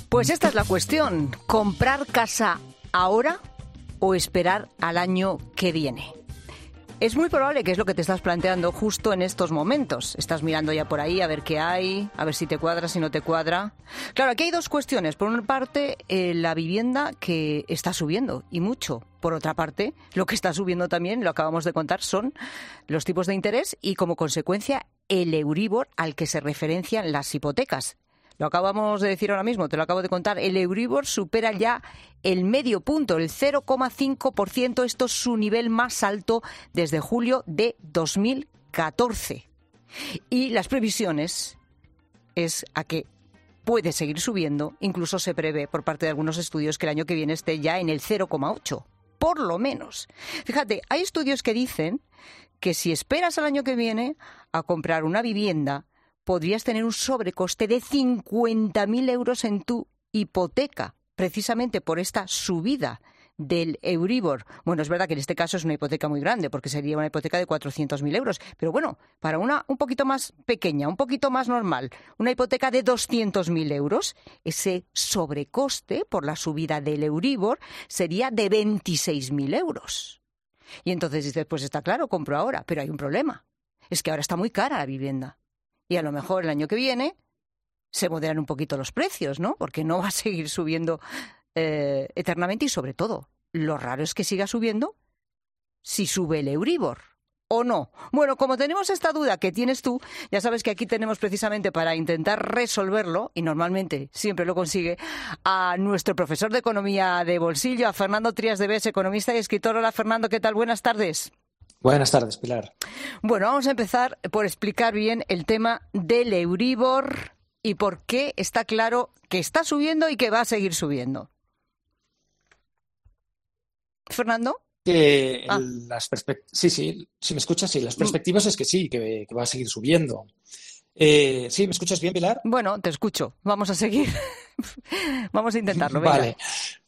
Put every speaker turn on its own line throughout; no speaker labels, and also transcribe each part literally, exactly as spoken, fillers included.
Pues esta es la cuestión. ¿Comprar casa ahora o esperar al año que viene? Es muy probable que es lo que te estás planteando justo en estos momentos. Estás mirando ya por ahí a ver qué hay, a ver si te cuadra, si no te cuadra. Claro, aquí hay dos cuestiones. Por una parte, eh, la vivienda que está subiendo, y mucho. Por otra parte, lo que está subiendo también, lo acabamos de contar, son los tipos de interés y, como consecuencia, el Euribor al que se referencian las hipotecas. Lo acabamos de decir ahora mismo, te lo acabo de contar. El Euribor supera ya el medio punto, el cero coma cinco por ciento. Esto es su nivel más alto desde julio de dos mil catorce. Y las previsiones es a que puede seguir subiendo. Incluso se prevé por parte de algunos estudios que el año que viene esté ya en el cero coma ocho, por lo menos. Fíjate, hay estudios que dicen que si esperas al año que viene a comprar una vivienda, podrías tener un sobrecoste de cincuenta mil euros en tu hipoteca, precisamente por esta subida del Euribor. Bueno, es verdad que en este caso es una hipoteca muy grande, porque sería una hipoteca de cuatrocientos mil euros. Pero bueno, para una un poquito más pequeña, un poquito más normal, una hipoteca de doscientos mil euros, ese sobrecoste por la subida del Euribor sería de veintiséis mil euros. Y entonces dices, pues está claro, compro ahora, pero hay un problema. Es que ahora está muy cara la vivienda. Y a lo mejor el año que viene se moderan un poquito los precios, ¿no? Porque no va a seguir subiendo eh, eternamente y, sobre todo, lo raro es que siga subiendo si sube el Euribor o no. Bueno, como tenemos esta duda que tienes tú, ya sabes que aquí tenemos precisamente para intentar resolverlo, y normalmente siempre lo consigue, a nuestro profesor de Economía de bolsillo, a Fernando Trías de Bes, economista y escritor. Hola, Fernando, ¿qué tal? Buenas tardes.
Buenas tardes, Pilar.
Bueno, vamos a empezar por explicar bien el tema del Euribor y por qué está claro que está subiendo y que va a seguir subiendo. ¿Fernando?
Que
ah.
las perspect- sí, sí, si me escuchas, sí, las perspectivas es que sí, que, que va a seguir subiendo. Eh, ¿Sí, me escuchas bien, Pilar?
Bueno, te escucho. Vamos a seguir. Vamos a intentarlo, venga.
Vale.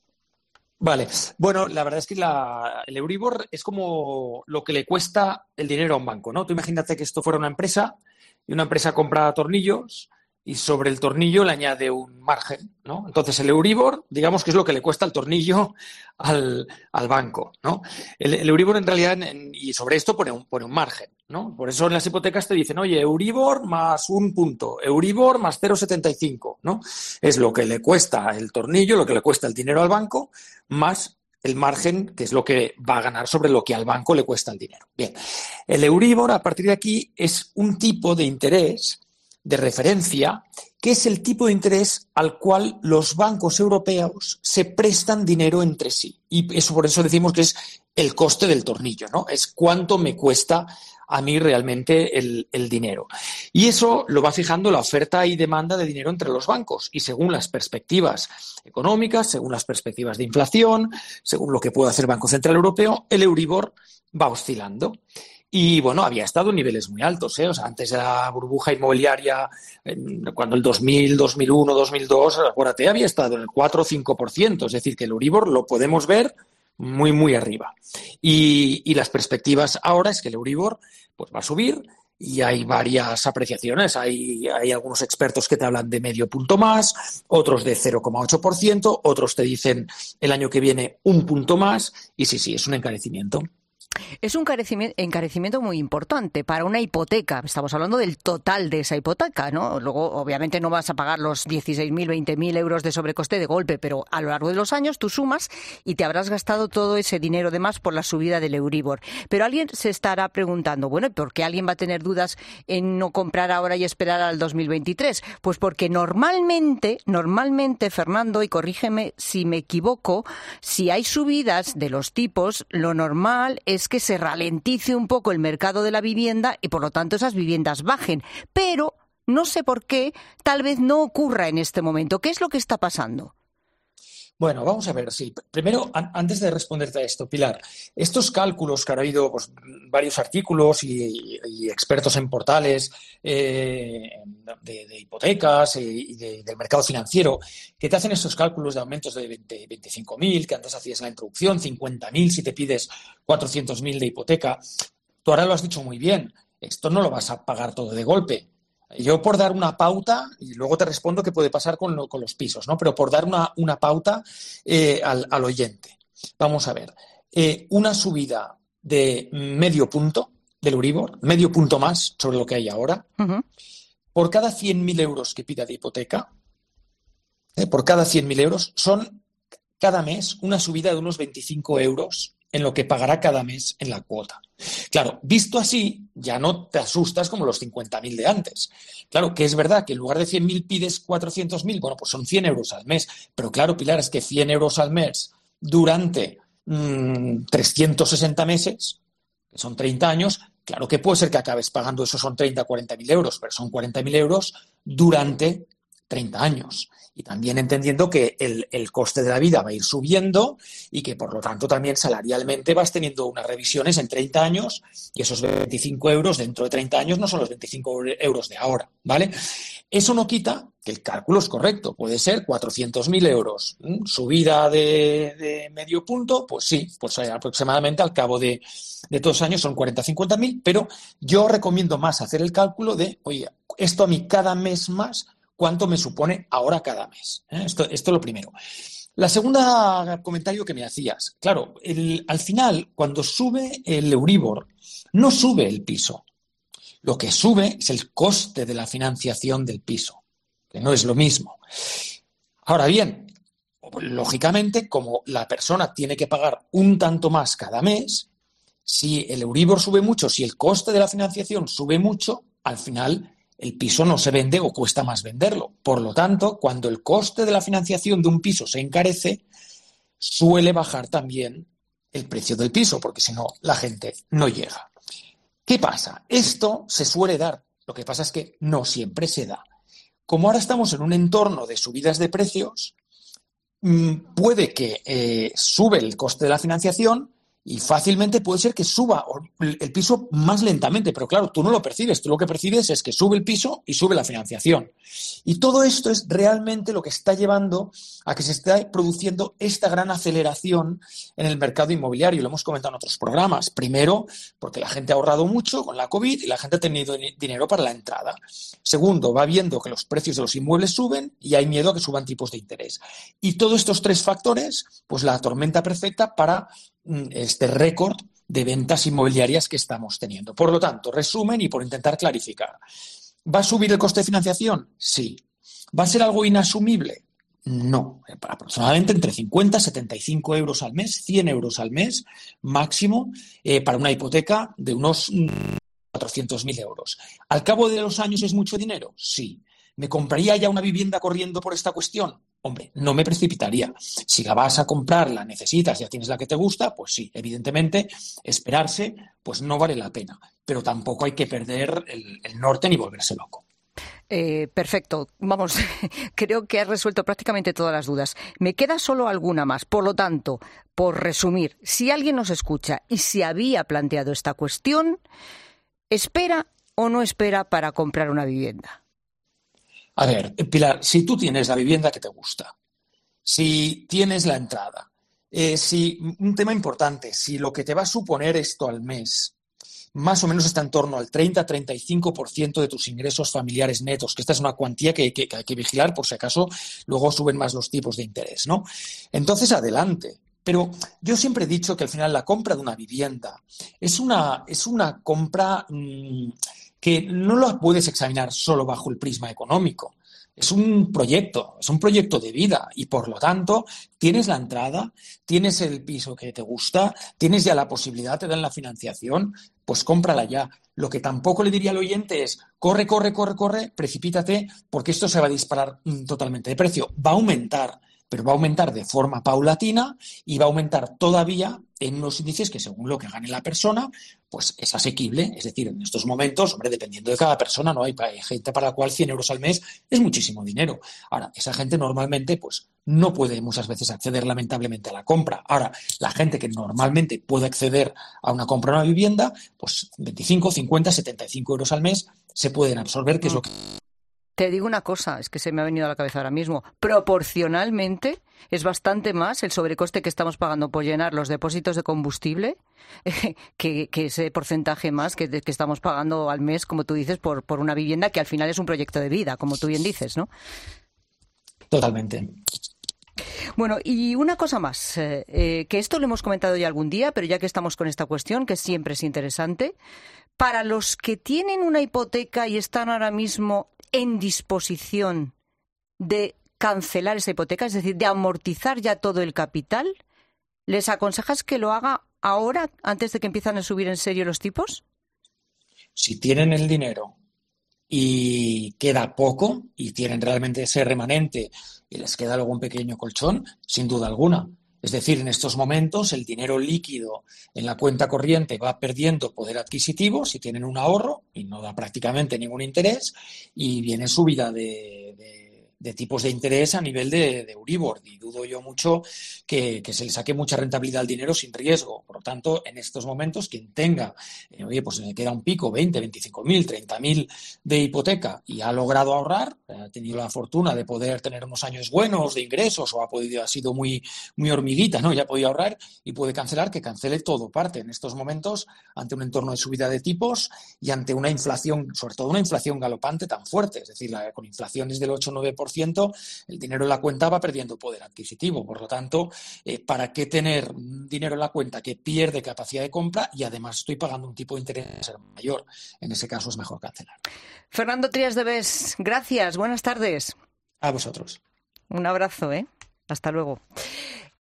Vale, bueno, la verdad es que la, el Euribor es como lo que le cuesta el dinero a un banco, ¿no? Tú imagínate que esto fuera una empresa y una empresa compra tornillos y sobre el tornillo le añade un margen, ¿no? Entonces el Euribor, digamos que es lo que le cuesta el tornillo al, al banco, ¿no? El, el Euribor en realidad, en, y sobre esto pone un, pone un margen, ¿no? Por eso en las hipotecas te dicen, oye, Euribor más un punto, Euribor más cero coma setenta y cinco, ¿no? Es lo que le cuesta el tornillo, lo que le cuesta el dinero al banco, más el margen, que es lo que va a ganar sobre lo que al banco le cuesta el dinero. Bien, el Euribor, a partir de aquí, es un tipo de interés de referencia, que es el tipo de interés al cual los bancos europeos se prestan dinero entre sí. Y eso, por eso decimos que es el coste del tornillo, ¿no? Es cuánto me cuesta a mí realmente el, el dinero. Y eso lo va fijando la oferta y demanda de dinero entre los bancos. Y según las perspectivas económicas, según las perspectivas de inflación, según lo que puede hacer el Banco Central Europeo, el Euribor va oscilando. Y, bueno, había estado en niveles muy altos, ¿eh? O sea, antes de la burbuja inmobiliaria, cuando el dos mil, dos mil uno, dos mil dos, acuérdate, había estado en el cuatro o cinco por ciento. Es decir, que el Euribor lo podemos ver muy, muy arriba. Y, y las perspectivas ahora es que el Euribor pues, va a subir y hay varias apreciaciones. Hay, hay algunos expertos que te hablan de medio punto más, otros de cero coma ocho por ciento, otros te dicen el año que viene un punto más. Y sí, sí, es un encarecimiento.
Es un encarecimiento muy importante para una hipoteca. Estamos hablando del total de esa hipoteca, ¿no? Luego, obviamente, no vas a pagar los dieciséis mil, veinte mil euros de sobrecoste de golpe, pero a lo largo de los años tú sumas y te habrás gastado todo ese dinero de más por la subida del Euribor. Pero alguien se estará preguntando, bueno, ¿por qué alguien va a tener dudas en no comprar ahora y esperar al dos mil veintitrés? Pues porque normalmente, normalmente, Fernando, y corrígeme si me equivoco, si hay subidas de los tipos, lo normal es que se ralentice un poco el mercado de la vivienda y, por lo tanto, esas viviendas bajen. Pero no sé por qué, tal vez no ocurra en este momento. ¿Qué es lo que está pasando?
Bueno, vamos a ver, sí. Primero, an- antes de responderte a esto, Pilar, estos cálculos que han habido pues, varios artículos y, y expertos en portales eh, de, de hipotecas y de, del mercado financiero, que te hacen estos cálculos de aumentos de veinte, veinticinco mil, que antes hacías en la introducción, cincuenta mil si te pides cuatrocientos mil de hipoteca. Tú ahora lo has dicho muy bien, esto no lo vas a pagar todo de golpe. Yo por dar una pauta, y luego te respondo qué puede pasar con, lo, con los pisos, ¿no? Pero por dar una, una pauta eh, al, al oyente. Vamos a ver. Eh, una subida de medio punto del Euribor, medio punto más sobre lo que hay ahora, uh-huh. por cada cien mil euros que pida de hipoteca, eh, por cada cien mil euros, son cada mes una subida de unos veinticinco euros en lo que pagará cada mes en la cuota. Claro, visto así, ya no te asustas como los cincuenta mil de antes. Claro, que es verdad que en lugar de cien mil pides cuatrocientos mil, bueno, pues son cien euros al mes. Pero claro, Pilar, es que cien euros al mes durante mmm, trescientos sesenta meses, que son treinta años, claro que puede ser que acabes pagando, eso son treinta, cuarenta mil euros, pero son cuarenta mil euros durante treinta años. Y también entendiendo que el, el coste de la vida va a ir subiendo y que, por lo tanto, también salarialmente vas teniendo unas revisiones en treinta años y esos veinticinco euros dentro de treinta años no son los veinticinco euros de ahora, ¿vale? Eso no quita que el cálculo es correcto. Puede ser cuatrocientos mil euros. ¿Mm? Subida de, de medio punto, pues sí, pues aproximadamente al cabo de, de todos los años son cuarenta, cincuenta mil, pero yo recomiendo más hacer el cálculo de, oye, esto a mí cada mes más, ¿cuánto me supone ahora cada mes? ¿Eh? Esto, esto es lo primero. La segunda comentario que me hacías, claro, el, al final, cuando sube el Euribor, no sube el piso. Lo que sube es el coste de la financiación del piso, que no es lo mismo. Ahora bien, lógicamente, como la persona tiene que pagar un tanto más cada mes, si el Euribor sube mucho, si el coste de la financiación sube mucho, al final el piso no se vende o cuesta más venderlo. Por lo tanto, cuando el coste de la financiación de un piso se encarece, suele bajar también el precio del piso, porque si no, la gente no llega. ¿Qué pasa? Esto se suele dar. Lo que pasa es que no siempre se da. Como ahora estamos en un entorno de subidas de precios, puede que eh, sube el coste de la financiación y fácilmente puede ser que suba el piso más lentamente, pero claro, tú no lo percibes, tú lo que percibes es que sube el piso y sube la financiación. Y todo esto es realmente lo que está llevando a que se esté produciendo esta gran aceleración en el mercado inmobiliario. Lo hemos comentado en otros programas. Primero, porque la gente ha ahorrado mucho con la COVID y la gente ha tenido dinero para la entrada. Segundo, va viendo que los precios de los inmuebles suben y hay miedo a que suban tipos de interés. Y todos estos tres factores, pues la tormenta perfecta para este récord de ventas inmobiliarias que estamos teniendo. Por lo tanto, resumen y por intentar clarificar. ¿Va a subir el coste de financiación? Sí. ¿Va a ser algo inasumible? No. Aproximadamente entre cincuenta y setenta y cinco euros al mes, cien euros al mes máximo eh, para una hipoteca de unos cuatrocientos mil euros. ¿Al cabo de los años es mucho dinero? Sí. ¿Me compraría ya una vivienda corriendo por esta cuestión? Hombre, no me precipitaría. Si la vas a comprar, la necesitas, ya tienes la que te gusta, pues sí, evidentemente, esperarse, pues no vale la pena. Pero tampoco hay que perder el, el norte ni volverse loco.
Eh, perfecto. Vamos, creo que has resuelto prácticamente todas las dudas. Me queda solo alguna más. Por lo tanto, por resumir, si alguien nos escucha y se había planteado esta cuestión, ¿espera o no espera para comprar una vivienda?
A ver, Pilar, si tú tienes la vivienda que te gusta, si tienes la entrada, eh, si un tema importante, si lo que te va a suponer esto al mes más o menos está en torno al treinta a treinta y cinco por ciento de tus ingresos familiares netos, que esta es una cuantía que, que, que hay que vigilar por si acaso luego suben más los tipos de interés, ¿no? Entonces, adelante. Pero yo siempre he dicho que al final la compra de una vivienda es una, es una compra mmm, que no la puedes examinar solo bajo el prisma económico. Es un proyecto, es un proyecto de vida y, por lo tanto, tienes la entrada, tienes el piso que te gusta, tienes ya la posibilidad, te dan la financiación, pues cómprala ya. Lo que tampoco le diría al oyente es corre, corre, corre, corre, precipítate, porque esto se va a disparar mm, totalmente de precio. Va a aumentar, pero va a aumentar de forma paulatina y va a aumentar todavía en unos índices que, según lo que gane la persona, pues es asequible. Es decir, en estos momentos, hombre, dependiendo de cada persona, ¿no? Hay, hay gente para la cual cien euros al mes es muchísimo dinero. Ahora, esa gente normalmente, pues, no puede muchas veces acceder lamentablemente a la compra. Ahora, la gente que normalmente puede acceder a una compra de una vivienda, pues veinticinco, cincuenta, setenta y cinco euros al mes se pueden absorber, que es lo que
Te digo una cosa, es que se me ha venido a la cabeza ahora mismo. Proporcionalmente es bastante más el sobrecoste que estamos pagando por llenar los depósitos de combustible eh, que, que ese porcentaje más que, que estamos pagando al mes, como tú dices, por, por una vivienda que al final es un proyecto de vida, como tú bien dices, ¿no?
Totalmente.
Bueno, y una cosa más, eh, eh, que esto lo hemos comentado ya algún día, pero ya que estamos con esta cuestión, que siempre es interesante, para los que tienen una hipoteca y están ahora mismo en disposición de cancelar esa hipoteca, es decir, de amortizar ya todo el capital, ¿les aconsejas que lo haga ahora, antes de que empiezan a subir en serio los tipos?
Si tienen el dinero y queda poco y tienen realmente ese remanente y les queda luego un pequeño colchón, sin duda alguna. Es decir, en estos momentos el dinero líquido en la cuenta corriente va perdiendo poder adquisitivo si tienen un ahorro y no da prácticamente ningún interés y viene subida de, de, de tipos de interés a nivel de, de Euribor y dudo yo mucho que, que se le saque mucha rentabilidad al dinero sin riesgo. Por lo tanto, en estos momentos quien tenga, eh, oye, pues me queda un pico, veinte, veinticinco mil, treinta mil de hipoteca y ha logrado ahorrar, ha tenido la fortuna de poder tener unos años buenos de ingresos o ha podido, ha sido muy, muy hormiguita, ¿no? Ya ha podido ahorrar y puede cancelar, que cancele todo parte en estos momentos ante un entorno de subida de tipos y ante una inflación, sobre todo una inflación galopante tan fuerte. Es decir, la, con inflaciones del ocho o nueve por ciento, el dinero en la cuenta va perdiendo poder adquisitivo. Por lo tanto, eh, ¿para qué tener dinero en la cuenta que pierde capacidad de compra y además estoy pagando un tipo de interés mayor? En ese caso es mejor cancelar.
Fernando Trías de Bes, gracias, buenas tardes.
A vosotros.
Un abrazo, ¿eh? Hasta luego.